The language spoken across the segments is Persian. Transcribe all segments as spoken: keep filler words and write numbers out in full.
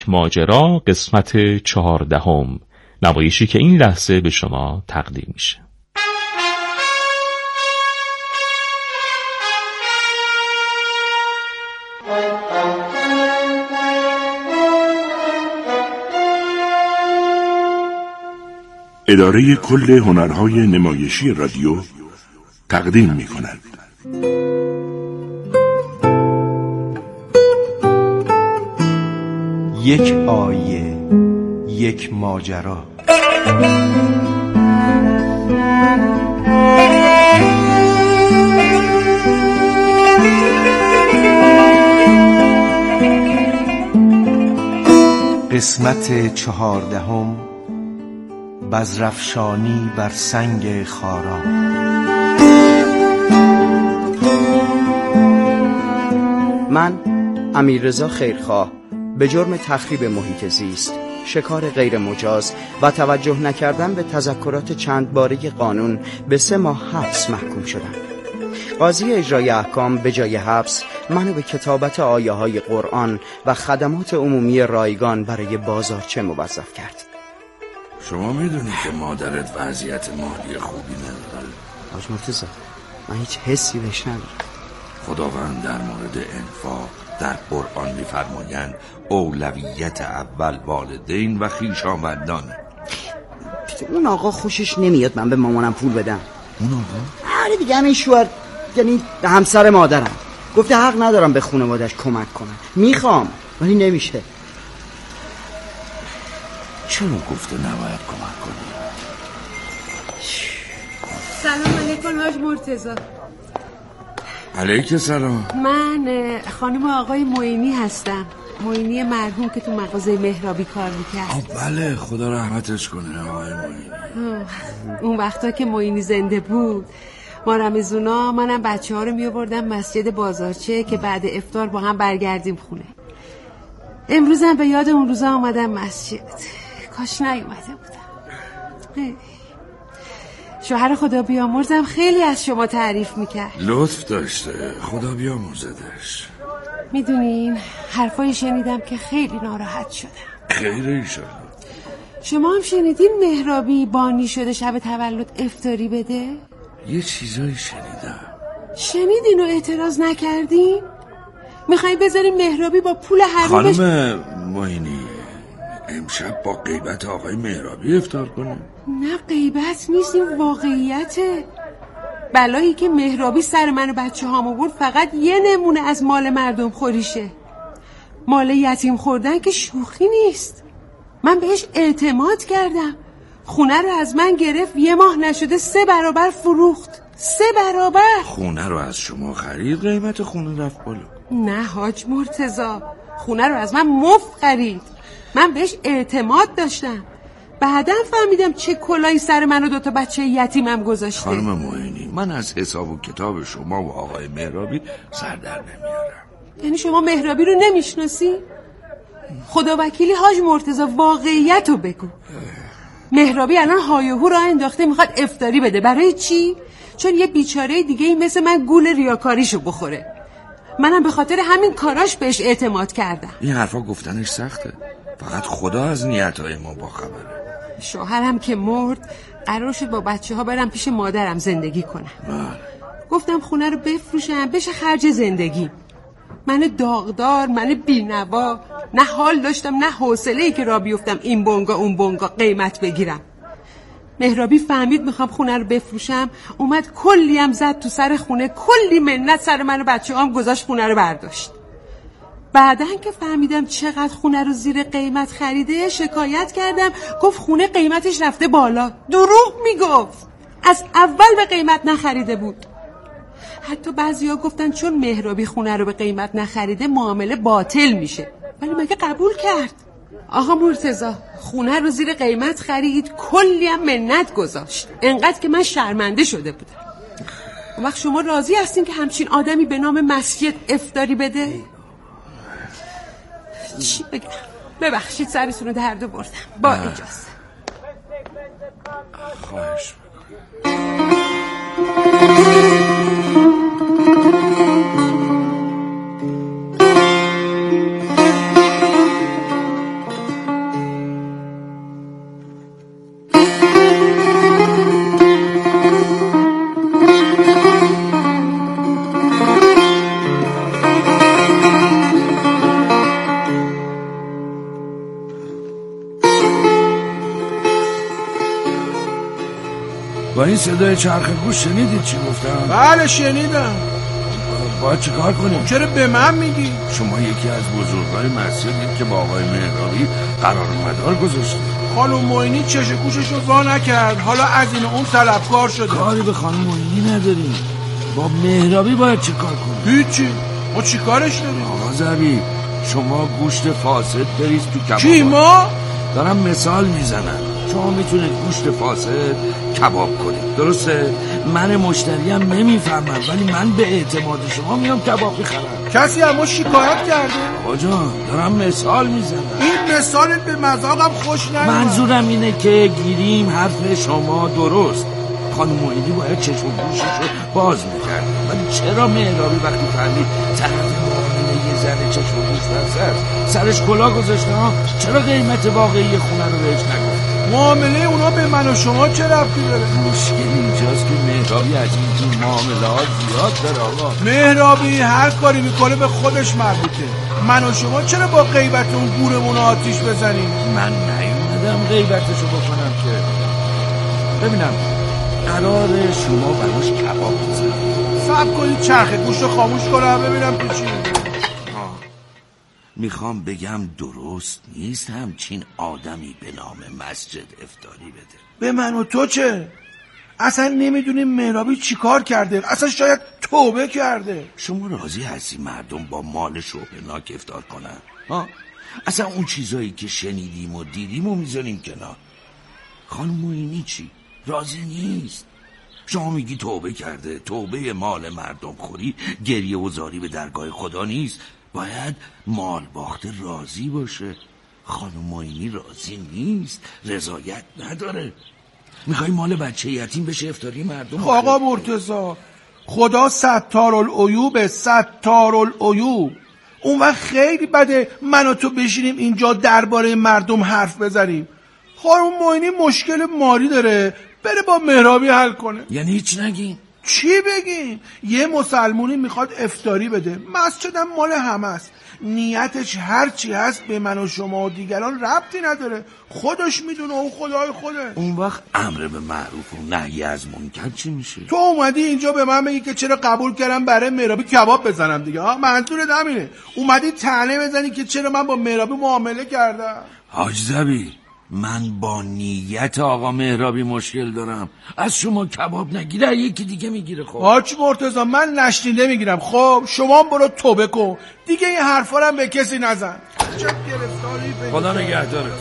ماجرا قسمت چهاردهم، نمایشی که این لحظه به شما تقدیم میشه. اداره کل هنرهای نمایشی رادیو تقدیم می کند. یک آیه، یک ماجرا. قسمت چهاردهم، بزرافشانی بر سنگ خارا. من امیررضا خیرخواه به جرم تخریب محیط زیست، شکار غیر مجاز و توجه نکردن به تذکرات چند باره قانون به سه ماه حبس محکوم شدم. قاضی اجرای احکام به جای حبس منو به کتابت آیه های قرآن و خدمات عمومی رایگان برای بازارچه موظف کرد. شما میدونی که مادرت وضعیت مالی خوبی نداره؟ حاج مرتضی، من هیچ حسی بهش ندارم. خداوند در مورد انفاق در قرآن می‌فرمایند اولویت اول والدین و خویشاوندان. اون آقا خوشش نمیاد من به مامانم پول بدم. اون آقا؟ آره دیگه، همین شوهر، یعنی همسر مادرم گفته حق ندارم به خانواده‌اش کمک کنم. میخوام ولی نمیشه. چرا گفته نباید کمک کنی؟ سلام علیکم حاج مرتضی. علیک سلام. من خانم آقای معینی هستم، معینی مرحوم که تو مغازه مهرابی کار میکرد. بله، خدا رحمتش کنه آقای معینی. اون وقتا که معینی زنده بود ما رمضونا منم بچه ها رو میابردم مسجد بازارچه که بعد افطار با هم برگردیم خونه. امروزم به یاد اون روزا آمدم مسجد، کاش نیومده بودم. شوهر خدا بیامرزم خیلی از شما تعریف میکرد. لطف داشته، خدا بیامرزدش. میدونین حرفایی شنیدم که خیلی ناراحت شدم. خیر ایشالله. شما هم شنیدین مهرابی بانی شده شب تولد افطاری بده؟ یه چیزایی شنیدم. شنیدین و اعتراض نکردین؟ میخواین بذارین مهرابی با پول حرومش؟ خانم معینی، امشب با غیبت آقای مهرابی افطار کنیم؟ نه غیبت نیست، این واقعیته. بلایی که مهرابی سر من و بچه هام آورد فقط یه نمونه از مال مردم خوریشه. مال یتیم خوردن که شوخی نیست. من بهش اعتماد کردم، خونه رو از من گرفت، یه ماه نشده سه برابر فروخت. سه برابر. خونه رو از شما خرید؟ قیمت خونه رفت بالا. نه حاج مرتضی، خونه رو از من مفت خرید. من بهش اعتماد داشتم. بعدم فهمیدم چه کلایی سر من و دوتا بچه یتیمم گذاشته. خانم معینی، من از حساب و کتاب شما و آقای مهرابی سر در نمیارم. یعنی شما مهرابی رو نمیشناسی؟ خدا وکیلی حاج مرتضی واقعیت رو بگو. مهرابی الان هایهو راه انداخته میخواد افطاری بده. برای چی؟ چون یه بیچاره دیگه ای مثل من گول ریاکاریشو بخوره. منم به خاطر همین کاراش بهش اعتماد کردم. این حرفا گفتنش سخته، فقط خدا از نیتهای ما با خبره. شوهرم که مرد قرار شد با بچه ها برم پیش مادرم زندگی کنم. بله. گفتم خونه رو بفروشم بشه خرج زندگی. من داغدار، من بی‌نوا، نه حال داشتم نه حوصله‌ای که را بیفتم این بونگا اون بونگا قیمت بگیرم. مهرابی فهمید میخوام خونه رو بفروشم، اومد کلی هم زد تو سر خونه، کلی منت سر من و بچه هم گذاشت، خونه رو برداشت. بعدن که فهمیدم چقدر خونه رو زیر قیمت خریده شکایت کردم، گفت خونه قیمتش رفته بالا. دروغ میگفت، از اول به قیمت نخریده بود. حتی بعضیا گفتن چون مهرابی خونه رو به قیمت نخریده معامله باطل میشه، ولی مگه قبول کرد؟ آقا مرتضی خونه رو زیر قیمت خرید، کلی هم منت گذاشت، انقدر که من شرمنده شده بودم. اون وقت شما راضی هستین که همچین آدمی به نام مسجد افطاری بده؟ چی بگم؟ ببخشید سرتون رو درد بردم. با اجازه. خواهش با این صدای چرخ گوش شنیدید چی گفتم؟ بله شنیدم. باید چی کار کنیم؟ چرا به من میگی؟ شما یکی از بزرگای مسجدید که با آقای مهرابی قرار مدار گذاشتید. خانم معینی چش گوشش رو وا نکرد، حالا از این اون طلبکار شده. کاری به خانم معینی نداریم، با مهرابی باید چی کار کنیم؟ هیچی، ما چی کارش داریم؟ آقا زبی شما گوشت فاسد بریز تو کباب. کی ما؟ دارم مثال میزنم. شما میتونید گوشت فاسد کباب کنید، درسته؟ من مشتریم نمیفهمم، ولی من به اعتماد شما میام کباب میخرم. کسی اما شکایت کرده؟ آجا دارم مثال میزنم. این مثالت به مذاقم خوش نمیاد. منظورم اینه که گیریم حرف شما درست. خانم معینی باید چشم و گوشش رو باز میکرد، ولی چرا مهرابی وقتی فهمید طرف معامله یه زن چشم و گوش بسته سرش کلاه گذاشته ها؟ چرا قیمت واقعی خونه رو بهش نگفت؟ معامله اونا به من و شما چه ربطی داره؟ مشکل اینجاست که مهرابی از این جور معاملات زیاد داره آقا. مهرابی هر کاری میکنه به خودش مربوطه. من و شما چرا با غیبت اون گورمون آتیش بزنیم؟ من نیومدم غیبتشو بکنم که. ببینم قرار شما براش کباب بزنم. صبر کنید چرخ گوشت خاموش کنم ببینم تو چی. میخوام بگم درست نیست همچین آدمی به نام مسجد افطاری بده. به من و تو چه؟ اصلا نمیدونیم مهرابی چی کار کرده، اصلا شاید توبه کرده. شما راضی هستی مردم با مال شبهناک افطار کنن؟ ها؟ اصلا اون چیزایی که شنیدیم و دیدیم و میذاریم کنار. خانم معینی چی؟ راضی نیست. شما میگی توبه کرده. توبه مال مردم خوری گریه و زاری به درگاه خدا نیست، باید مال باخته راضی باشه. خانم معینی راضی نیست، رضایت نداره. میخوای مال بچه یتیم بشه افطاری مردم؟ آقا مرتضی خدا ستارالعیوب ستارالعیوب. اون وقت خیلی بده من و تو بشینیم اینجا درباره مردم حرف بزنیم. خانم معینی مشکل مالی داره، بره با مهرابی حل کنه. یعنی هیچ نگین؟ چی بگیم؟ یه مسلمونی میخواد افطاری بده، مسجدم مال همه است، نیتش هر چی هست به من و شما و دیگران ربطی نداره، خودش میدونه و خدای خوده. اون وقت امر به معروف و نهی از منکر چی میشه؟ تو اومدی اینجا به من بگی که چرا قبول کردم برای مهرابی کباب بزنم دیگه. ها منظورت همینه؟ اومدی طعنه بزنی که چرا من با مهرابی معامله کردم؟ حاج زبی من با نیت آقا مهرابی مشکل دارم. از شما کباب نگیره یکی دیگه میگیره. خب حاج مرتضی من نشنیده میگیرم. خب شما برو توبه کن دیگه، این حرفا رو به کسی نزن. خدا نگهدارت.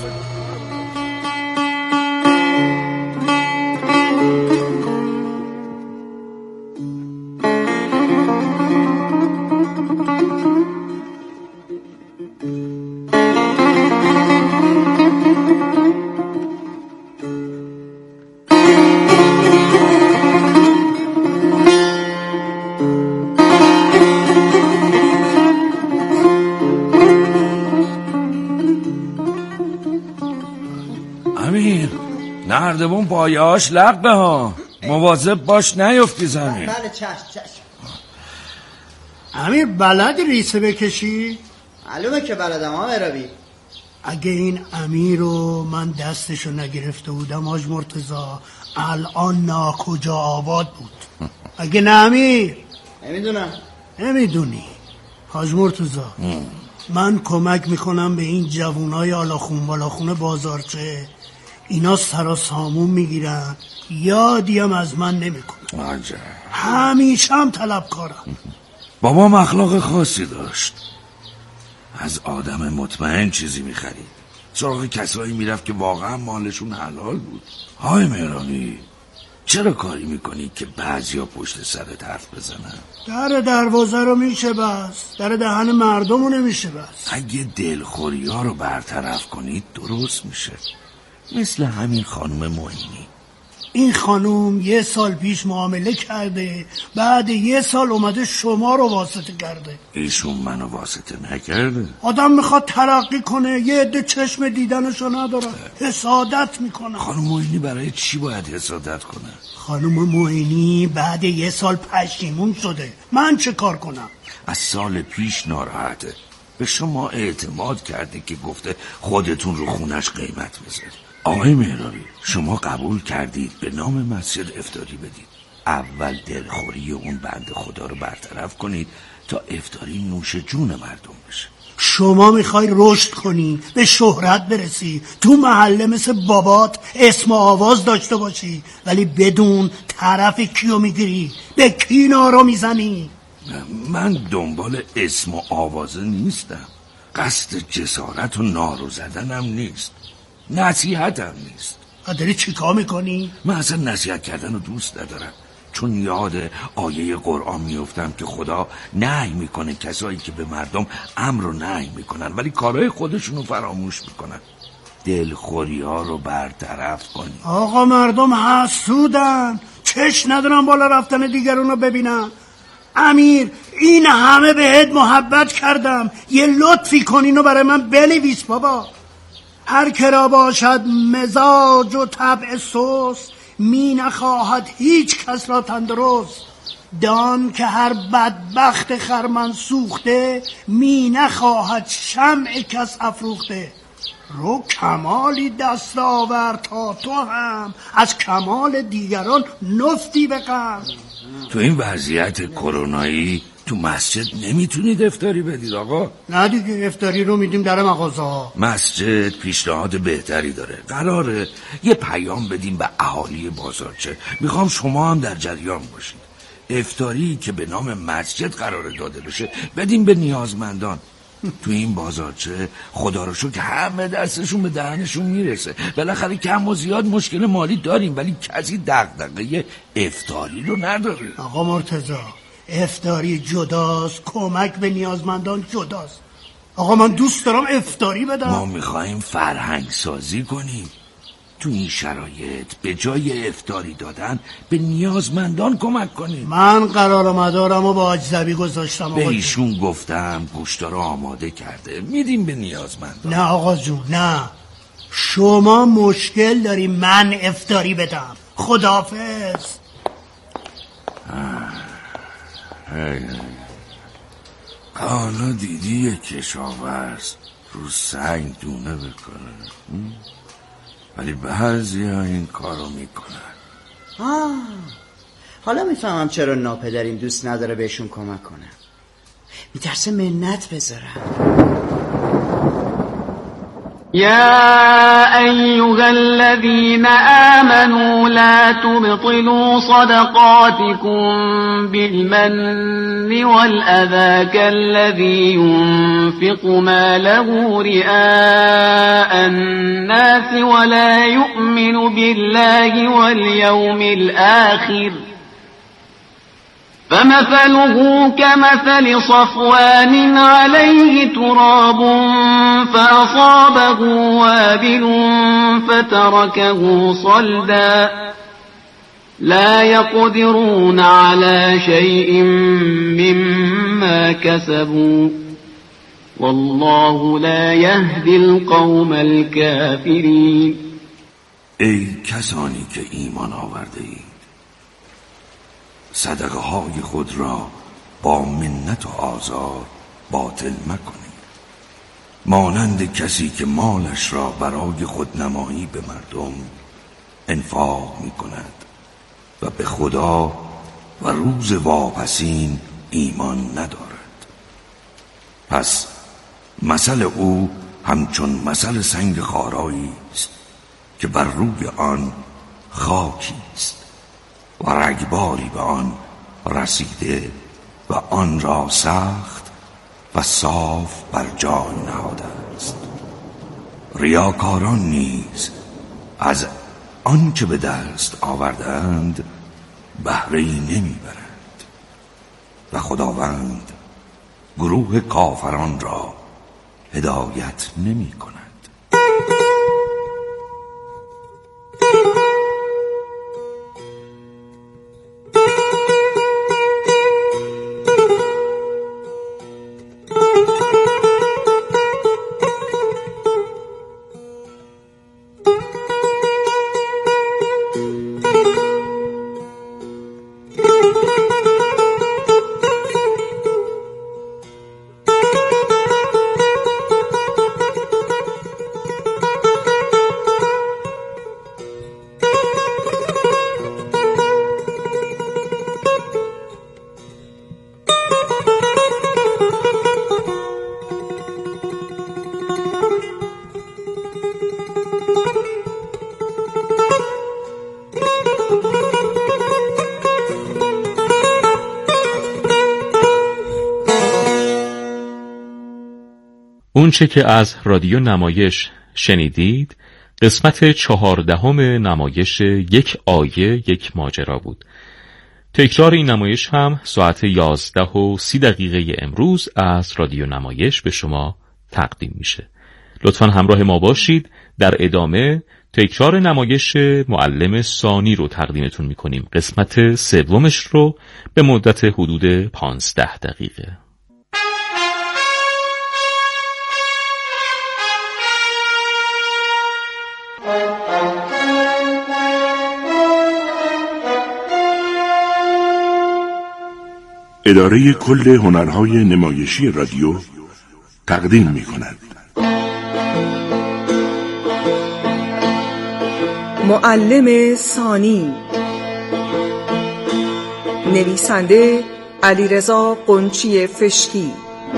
نردبون پایه‌اش لقه ها، مواظب باش نیفتی زمین. بله چشم چشم. امیر بلد ریسه بکشی؟ معلومه که بلدم ها مهرابی. اگه این امیر رو من دستشو نگرفته بودم حاج مرتضی الان ناکجا آباد بود. اگه نه امیر نمیدونم. نمیدونی حاج مرتضی من کمک میکنم به این جوونای آلاخون بالاخونه بازارچه، اینا سرا سامون میگیرن، یادی هم از من نمیکنه. عجب. همیشه هم طلبکارم. بابام اخلاق خاصی داشت، از آدم مطمئن چیزی میخرید، سراغ کسایی میرفت که واقعا مالشون حلال بود. های مهرابی چرا کاری میکنی که بعضیا پشت سرت حرف بزنن؟ در دروازه رو میشه بس، در دهن مردم رو نمیشه بس. اگه دلخوری ها رو برطرف کنید درست میشه، مثل همین خانم معینی. این خانم یه سال پیش معامله کرده، بعد یه سال اومده شما رو واسطه کرده. ایشون منو واسطه نکرده. آدم میخواد ترقی کنه یه عده چشم دیدنشو نداره، حسادت میکنه. خانم معینی برای چی باید حسادت کنه؟ خانم معینی بعد یه سال پشیمون شده، من چه کار کنم؟ از سال پیش ناراحته، به شما اعتماد کرده که گفته خودتون رو خونش قیمت بذارید. آقای مهرابی، شما قبول کردید به نام مسجد افطاری بدید. اول دلخوری اون بنده خدا رو برطرف کنید تا افطاری نوش جون مردم بشه. شما میخوای رشد کنی، به شهرت برسی، تو محله مثل بابات اسم و آواز داشته باشی، ولی بدون طرف کیو میگیری، به کی نارو میزنی؟ من دنبال اسم و آوازه نیستم، قصد جسارت و نارو زدنم نیست، نصیحتم نیست. داری چی کار میکنی؟ من اصلا نصیحت کردن رو دوست ندارم، چون یاد آیه قرآن میفتم که خدا نهی میکنه کسایی که به مردم امر و نهی میکنن ولی کارهای خودشونو فراموش میکنن. دلخوری ها رو برطرف کنی. آقا مردم حسودن، چش ندارن بالا رفتن دیگرون رو ببینن. امیر این همه بهت محبت کردم، یه لطفی کنینو برای من بنویس بابا. هر که را باشد مزاج و طبع سوس، می نخواهد هیچ کس را تندرست. دان که هر بدبخت خرمن سوخته، می نخواهد شمع کس افروخته. رو کمالی دست آور تا تو هم از کمال دیگران نفتی بقم. تو این وضعیت کرونایی تو مسجد نمیتونید افطاری بدید آقا؟ نه دیگه، افطاری رو میدیم در مغازه ها. مسجد پیشنهاد بهتری داره، قراره یه پیام بدیم به اهالی بازارچه. میخوام شما هم در جریان باشید. افطاری که به نام مسجد قراره داده بشه بدیم به نیازمندان. تو این بازارچه خدا رو شکر همه دستشون به دهنشون میرسه. بالاخره کم و زیاد مشکل مالی داریم ولی کسی دغدغه افطاری رو نداره. آقا مرتضی، افطاری جداست، کمک به نیازمندان جداست. آقا من دوست دارم افطاری بدم. ما میخواییم فرهنگ سازی کنیم. تو این شرایط به جای افطاری دادن به نیازمندان کمک کنیم. من قرار مدارم و با اجزبی گذاشتم. به ایشون گفتم گوشتا رو آماده کرده، میدیم به نیازمندان. نه آقا جون، نه، شما مشکل داری من افطاری بدم. خداحافظ. حالا دیدی یه کشاورز رو سنگ دونه بکنه، ولی بعضی ها این کارو میکنن. آه حالا میفهمم چرا ناپدریم دوست نداره بهشون کمک کنم. میترسه منت بذارم. يا أيها الذين آمنوا لا تبطلوا صدقاتكم بالمن والأذى كالذي ينفق ماله رئاء الناس ولا يؤمن بالله واليوم الآخر فمثله كمثل صفوان عليه تراب فأصابه وابل فتركه صلدا لا يقدرون على شيء مما كسبوا والله لا يهدي القوم الكافرين. ای کسانی که ایمان آورده اید، صدقه های خود را با منت و آزار باطل مکنید، مانند کسی که مالش را برای خودنمایی به مردم انفاق می کند و به خدا و روز واپسین ایمان ندارد. پس مثل او همچون مثل سنگ خارایی است که بر روی آن خاکی است و رگباری به آن رسیده و آن را سخت و صاف بر جای نهاده است. ریاکاران نیز از آن که به دست آوردند بهره‌ای نمیبرند و خداوند گروه کافران را هدایت نمی کند. آنچه که از رادیو نمایش شنیدید قسمت چهاردهم نمایش یک آیه یک ماجرا بود. تکرار این نمایش هم ساعت یازده و سی دقیقه امروز از رادیو نمایش به شما تقدیم میشه. لطفاً همراه ما باشید. در ادامه تکرار نمایش معلم ثانی رو تقدیمتون میکنیم. قسمت سومش رو به مدت حدود پانزده دقیقه. اداره کل هنرهای نمایشی رادیو تقدیم می کند. معلم ثانی، نویسنده علیرضا قنچی فشکی،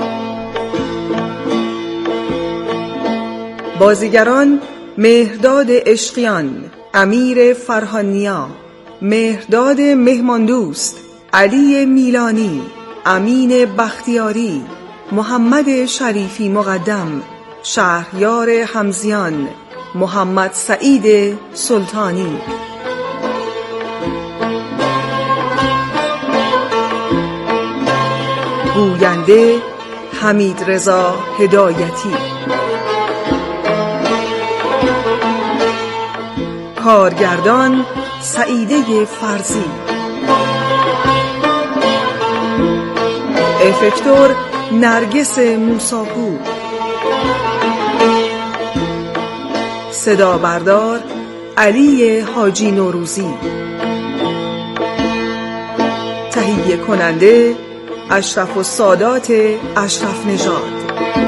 بازیگران مهرداد عشقیان، امیر فرهانیا، مهرداد مهماندوست، علی میلانی، امین بختیاری، محمد شریفی مقدم، شهریار حمزیان، محمد سعید سلطانی. گوینده حمید رضا هدایتی. کارگردان سعیده فرزی. افکتور نرگس موساپور. صدا بردار علی حاجی نوروزی. تهیه کننده اشرف السادات اشرف نژاد.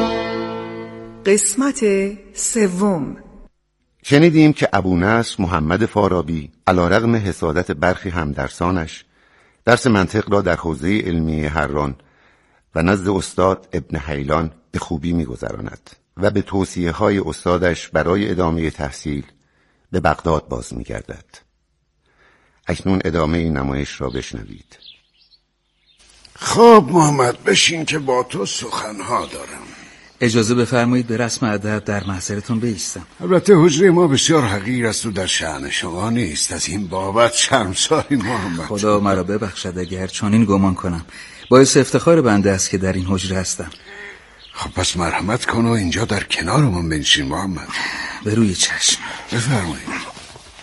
قسمت سوم. شنیدیم که ابونصر محمد فارابی علیرغم حسادت برخی همدرسانش درس منطق را در حوزه علمی حران و نزد استاد ابن حیلان به خوبی می‌گذراند و به توصیه های استادش برای ادامه تحصیل به بغداد باز می‌گردد. اکنون ادامه این نمایش را بشنوید. خب محمد بشین که با تو سخنها دارم. اجازه بفرمایید به رسم ادب در محضرتون بایستم. البته حجره ما بسیار حقیر است و در شأن شما نیست، از این بابت شرمساری محمد. خدا مرا ببخشد اگر چنین گمان کنم. باعث افتخار بنده است که در این حجره هستم. خب پس مرحمت کن و اینجا در کنار من بنشین محمد. به روی چشم. بفرمایید.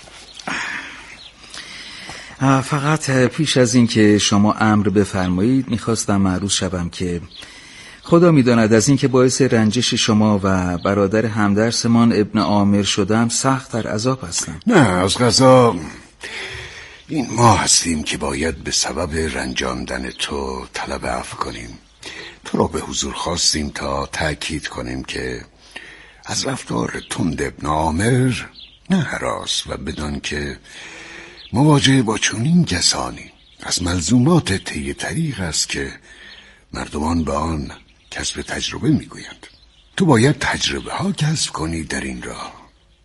فقط پیش از این که شما امر بفرمایید میخواستم معروض شوم که خدا میداند از این که باعث رنجش شما و برادر همدرسمان ابن عامر شدم سخت در عذاب هستم. نه از قضا این ما هستیم که باید به سبب رنجاندن تو طلب عفو کنیم. تو را به حضور خواستیم تا تأکید کنیم که از رفتار تند ابن عامر نه هراس و بدان که مواجهه با چنین کسانی از ملزومات طی طریق است که مردمان به آن کسب تجربه میگویند. تو باید تجربه ها کسب کنی در این راه.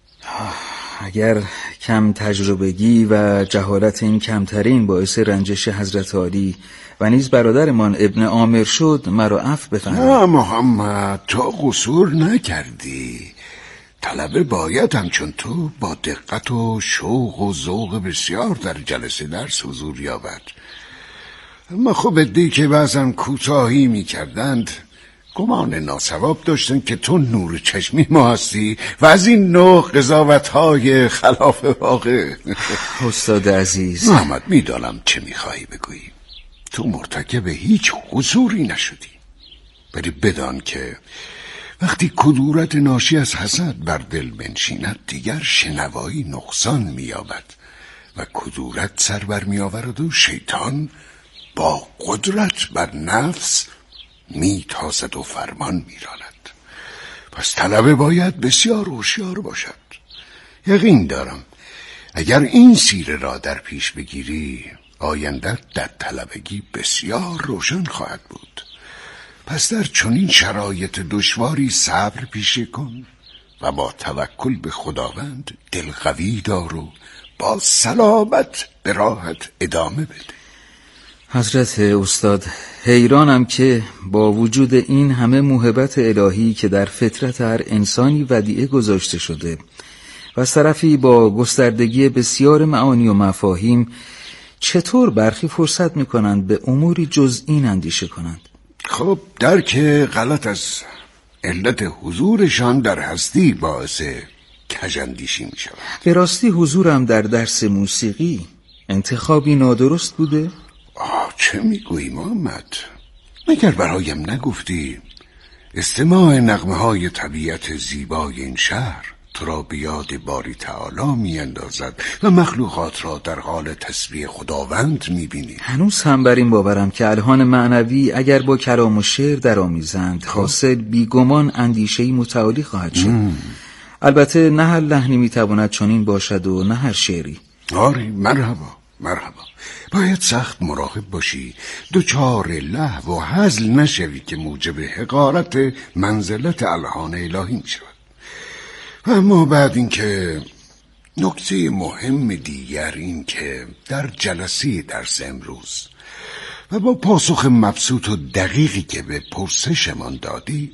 اگر کم تجربگی و جهالت این کمترین باعث رنجش حضرت عالی و نیز برادرمان ابن عامر شد مرا عفو بفرمایید. نه محمد تو قصور نکردی. طلبه باید همچون تو با دقت و شوق و ذوق بسیار در جلسه درس حضور یابد. اما خب عده‌ای که بعضا کوتاهی می کردند گمان ناصواب داشتن که تو نور چشمی ما هستی و از این نوع قضاوت‌های خلاف واقع. استاد عزیز محمد میدانم چه میخواهی بگویی. تو مرتکب هیچ قصوری نشدی، ولی بدان که وقتی کدورت ناشی از حسد بر دل بنشیند دیگر شنوایی نقصان می‌یابد و کدورت سر بر می‌آورد و شیطان با قدرت بر نفس میتازد و فرمان میراند. پس طلبه باید بسیار هوشیار باشد. یقین دارم اگر این سیره را در پیش بگیری آینده در طلبگی بسیار روشن خواهد بود. پس در چنین شرایط دشواری صبر پیشه کن و با توکل به خداوند دل قوی دار و با سلامت به راحت ادامه بده. حضرت استاد، حیرانم که با وجود این همه موهبت الهی که در فطرت هر انسانی ودیعه گذاشته شده و از طرفی با گستردگی بسیار معانی و مفاهیم، چطور برخی فرصت میکنند به اموری جز این اندیشه کنند؟ خب درک غلط از علت حضورشان در هستی باعث کژاندیشی می شود. به راستی حضورم در درس موسیقی انتخابی نادرست بوده؟ آه چه میگویی محمد؟ مگر برایم نگفتی استماع نغمه های طبیعت زیبای این شهر تو را به یاد باری تعالی می اندازد و مخلوقات را در حال تسبیح خداوند می بینی؟ هنوز هم بر این باورم که الهان معنوی اگر با کلام و شعر در آمیزند حاصل بیگمان اندیشه‌ای متعالی خواهد شد. مم. البته نه هر لحنی می تواند چنین باشد و نه هر شعری. آری مرحبا مرحبا. باید سخت مراقب باشی دوچار لهو و هزل نشوی که موجب حقارت منزلت الهان الهی می شود. اما بعد این که نکته مهم دیگر این که در جلسه درس امروز و با پاسخ مبسوط و دقیقی که به پرسشمان دادی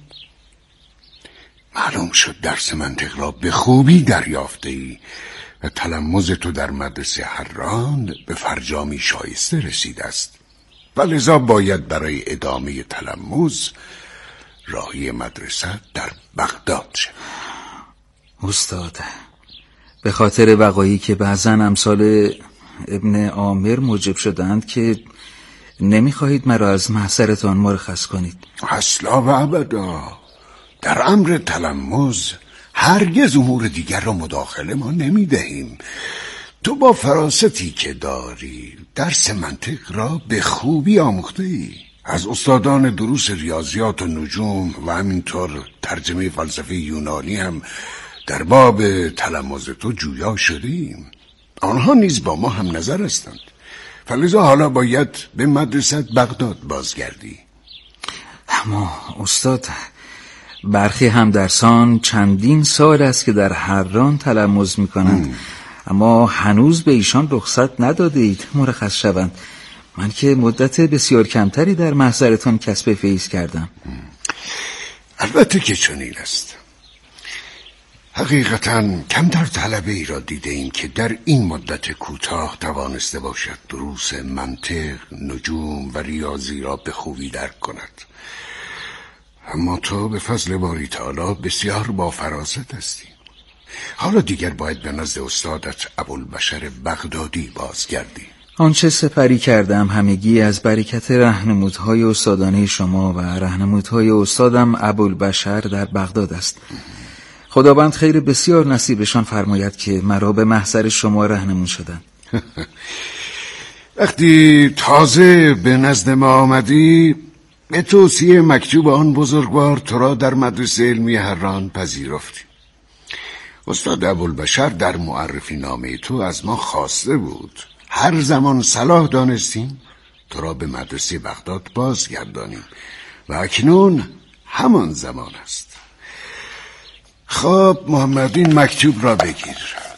معلوم شد درس منطق را به خوبی دریافته ای و تلمذ تو در مدرسه حران به فرجامی شایسته رسیده است و لذا باید برای ادامه تلمذ راهی مدرسه در بغداد شد. استاد، به خاطر وقایعی که بعضا امثال ابن عامر موجب شدند که نمیخواهید مرا از محضرتان مرخص کنید؟ اصلا و ابدا. در امر تلمذ هرگز امور دیگر را مداخله ما نمیدهیم. تو با فراستی که داری درس منطق را به خوبی آموخته ای. از استادان دروس ریاضیات و نجوم و همینطور ترجمه فلسفه یونانی هم در باب تلمذ تو جویا شدیم. آنها نیز با ما هم نظر هستند، فلذا حالا باید به مدرسه بغداد بازگردی. اما استاد، برخی همدرسان چندین سال است که در حران تلمذ می کنند، اما هنوز به ایشان رخصت نداده اید مرخص شوند. من که مدت بسیار کمتری در محضرتان کسب فیض کردم. البته که چنین است. حقیقتا کمتر طلبه ای را دیده ایم که در این مدت کوتاه توانسته باشد دروس منطق، نجوم و ریاضی را به خوبی درک کند. اما تو به فضل باری تعالی بسیار با فراست هستی. حالا دیگر باید به نزد استادت ابوالبشر بغدادی بازگردی. آنچه سپری کردم همگی از برکت راهنمودهای استادانه شما و راهنمودهای استادم ابوالبشر در بغداد است. خداوند خیر بسیار نصیبشان فرماید که مرا به محضر شما راهنمود شدند. وقتی تازه به نزد ما آمدی به توصیه مکتوب آن بزرگوار تو را در مدرسه علمی حران پذیرفتیم. استاد ابوالبشر در معرفی نامه تو از ما خواسته بود هر زمان صلاح دانستیم تو را به مدرسه بغداد بازگردانیم و اکنون همان زمان است. خب محمد، این مکتوب را بگیر.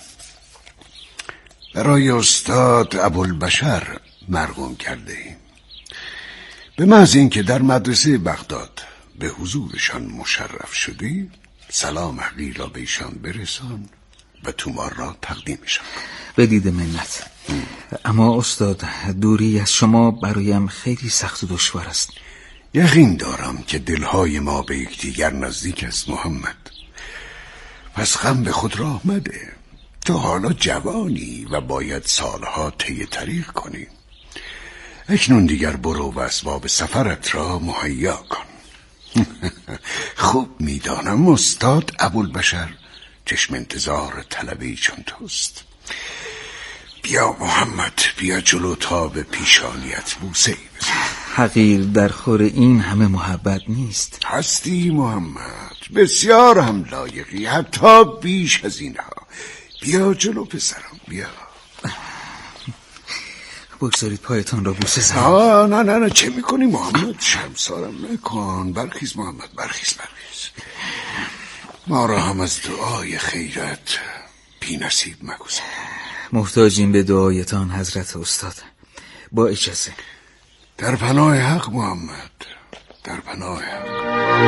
برای استاد ابوالبشر مرقوم کرده ایم. به محض این که در مدرسه بغداد به حضورشان مشرف شدی سلام حقیر را به ایشان برسان و تومار را تقدیمشان کن. بدید منت. اما استاد، دوری از شما برایم خیلی سخت و دشوار است. یقین دارم که دلهای ما به یکدیگر نزدیک است محمد. پس غم به خود راه مده. تو حالا جوانی و باید سالها طی طریق کنی. اکنون دیگر برو و اسباب سفرت را مهیا کن. خوب میدانم استاد ابوالبشر چشم انتظار طلبه‌ای چون توست. بیا محمد، بیا جلو تا به پیشانیت بوسه بزن. حقیر در خور این همه محبت نیست. هستی محمد، بسیار هم لایقی، حتی بیش از اینها. بیا جلو پسرم، بیا. بگذارید پایتان را بوسه زنم. آه نه نه نه چه میکنی محمد؟ شرمسارم نکن. برخیز محمد، برخیز برخیز. ما را هم از دعای خیرت بی نصیب مگذار. محتاجیم به دعایتان حضرت استاد. با اجازه. در پناه حق محمد، در پناه حق.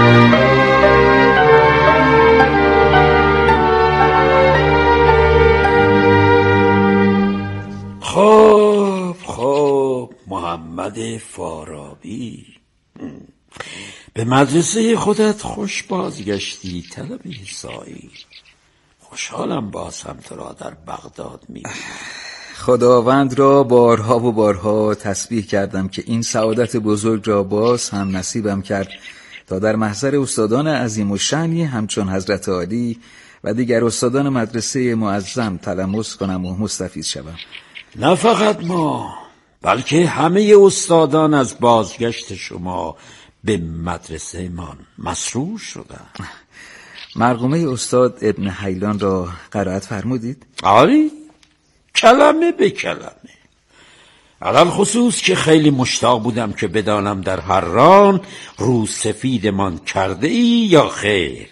خب خب محمد فارابی، به مدرسه خودت خوش بازگشتی طلبه سایی. خوشحالم باز هم تو را در بغداد می‌بینم. خداوند را بارها و بارها تسبیح کردم که این سعادت بزرگ را باز هم نصیبم کرد تا در محضر استادان عظیم و شأنی همچون حضرت عالی و دیگر استادان مدرسه معظم تلمس کنم و مستفید شوم. نه فقط ما، بلکه همه استادان از بازگشت شما به مدرسه من مسرور شدند. مرحومه استاد ابن حیلان را قرائت فرمودید؟ آری، کلمه به کلمه. علال خصوص که خیلی مشتاق بودم که بدانم در حران رو سفید من کرده ای یا خیر.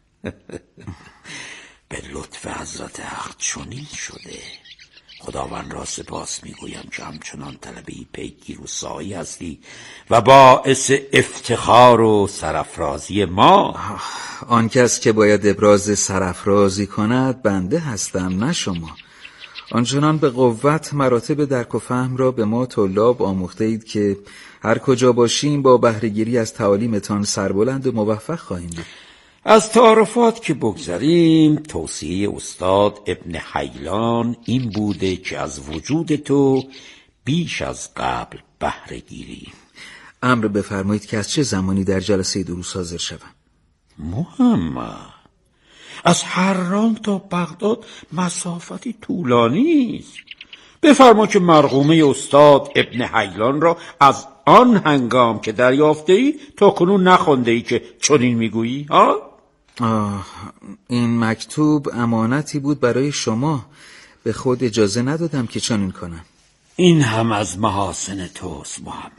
به لطف حضرت حق چنین شده. خداوند را سپاس میگویم که همچنان طلبی پیگیر و سایی هستی و باعث افتخار و سرافرازی ما. آن کس که باید ابراز سرافرازی کند بنده هستم، نه شما. آنچنان به قوت مراتب درک و فهم را به ما طلاب آموخته اید که هر کجا باشیم با بهره‌گیری از تعالیمتان سربلند و موفق خواهیم بود. از تعارفات که بگذریم، توصیه استاد ابن حیلان این بوده که از وجود تو بیش از قبل بهره گیریم. امر بفرمایید که از چه زمانی در جلسه دروس حاضر شوم؟ محمد، از حران تا بغداد مسافتی طولانی است. بفرما که مرحومه استاد ابن حیلان را از آن هنگام که دریافته ای تا کنون نخوانده ای که چنین میگویی؟ ها؟ آه، این مکتوب امانتی بود برای شما، به خود اجازه ندادم که چنین کنم. این هم از محاسن توست محمد.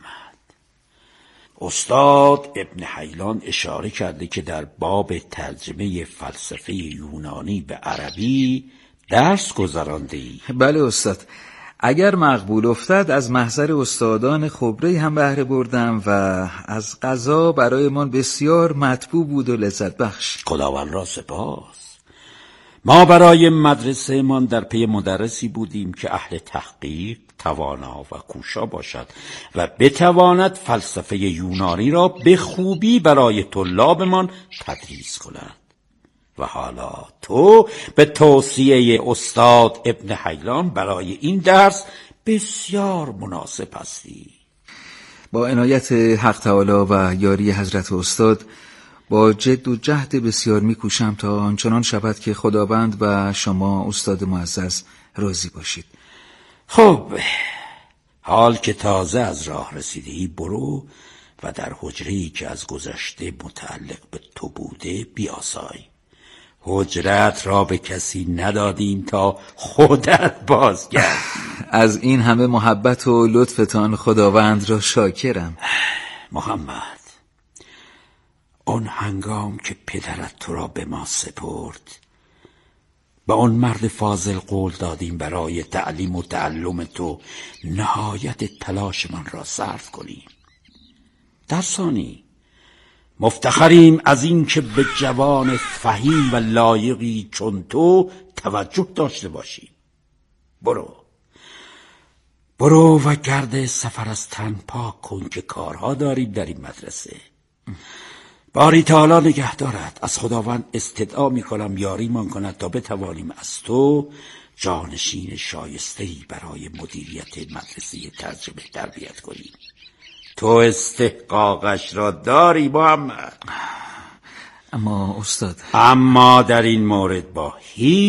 استاد ابن حیلان اشاره کرده که در باب ترجمه فلسفه یونانی به عربی درس گذرانده ای. بله استاد، اگر مقبول افتد از محضر استادان خبره هم بهره بردم و از قضا برای من بسیار مطبوع بود و لذت بخش. خداوند را سپاس. ما برای مدرسه من در پی مدرسی بودیم که اهل تحقیق، توانا و کوشا باشد و بتواند فلسفه یونانی را به خوبی برای طلابمان تدریس کند. و حالا تو به توصیه استاد ابن حیلان برای این درس بسیار مناسب هستی. با عنایت حق تعالی و یاری حضرت استاد با جد و جهد بسیار میکوشم تا آنچنان شود که خداوند و شما استاد معزز راضی باشید. خب، حال که تازه از راه رسیدی برو و در حجره‌ای که از گذشته متعلق به تو بوده بیاسای. حجرت را به کسی ندادیم تا خودت بازگردی. از این همه محبت و لطفتان خداوند را شاکرم. محمد، آن هنگام که پدرت تو را به ما سپرد با آن مرد فاضل قول دادیم برای تعلیم و تعلم تو نهایت تلاش من را صرف کنیم. در ثانی مفتخریم از این که به جوان فهیم و لایقی چون تو توجه داشته باشیم. برو برو و گرد سفر از تن پاک کن که کارها داریم در این مدرسه. باری تعالی نگه دارد. از خداوند استدعا می کنم یاری من کند تا بتوانیم از تو جانشین شایسته‌ای برای مدیریت مدرسه ترجمه تربیت کنیم. تو استحقاقش را داری محمد. اما استاد، اما در این مورد با هیچ